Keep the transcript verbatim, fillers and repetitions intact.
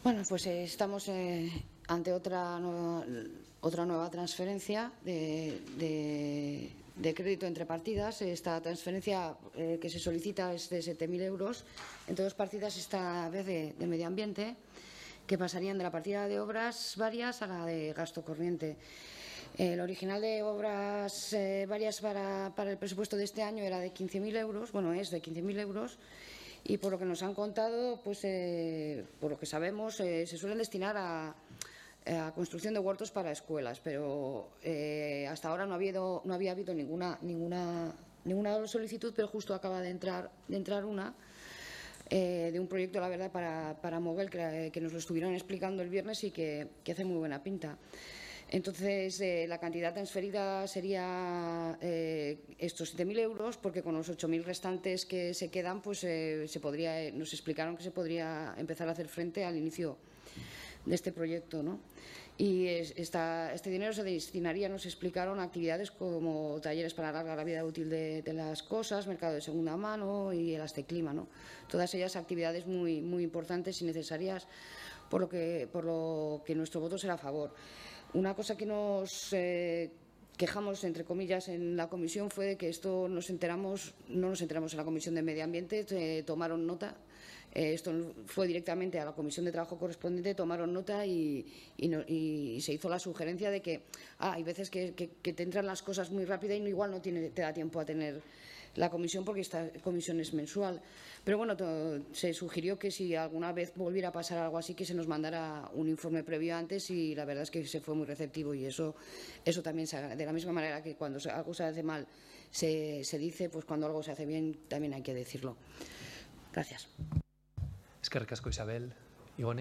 Bueno, pues eh, estamos eh, ante otra nueva, otra nueva transferencia de, de, de crédito entre partidas. Esta transferencia eh, que se solicita es de siete mil euros entre dos partidas, esta vez de, de medio ambiente, que pasarían de la partida de obras varias a la de gasto corriente. El original de obras eh, varias para, para el presupuesto de este año era de quince mil euros, bueno, es de quince mil euros, y por lo que nos han contado, pues eh, por lo que sabemos, eh, se suelen destinar a, a construcción de huertos para escuelas, pero eh, hasta ahora no ha habido, no había habido ninguna, ninguna, ninguna solicitud, pero justo acaba de entrar, de entrar una. Eh, de un proyecto, la verdad, para, para Moguel, que, que nos lo estuvieron explicando el viernes y que, que hace muy buena pinta. Entonces, eh, la cantidad transferida sería eh, estos siete mil euros, porque con los ocho mil restantes que se quedan, pues eh, se podría, eh, nos explicaron que se podría empezar a hacer frente al inicio de este proyecto, ¿no? Y es, esta, este dinero se destinaría, nos explicaron, a actividades como talleres para alargar la vida útil de, de las cosas, mercado de segunda mano y el Asteclima, ¿no? Todas ellas actividades muy, muy importantes y necesarias, por lo que, por lo que nuestro voto será a favor. Una cosa que nos eh, quejamos, entre comillas, en la comisión fue de que esto nos enteramos, no nos enteramos en la Comisión de Medio Ambiente, eh, tomaron nota, eh, esto fue directamente a la Comisión de Trabajo correspondiente, tomaron nota y, y, no, y se hizo la sugerencia de que ah, hay veces que, que, que te entran las cosas muy rápido y igual no tiene, te da tiempo a tener la comisión, porque esta comisión es mensual. Pero bueno, se sugirió que si alguna vez volviera a pasar algo así, que se nos mandara un informe previo antes, y la verdad es que se fue muy receptivo, y eso, eso también se haga. De la misma manera que cuando algo se hace mal se, se dice, pues cuando algo se hace bien también hay que decirlo. Gracias. Eskerrik asko, Isabel.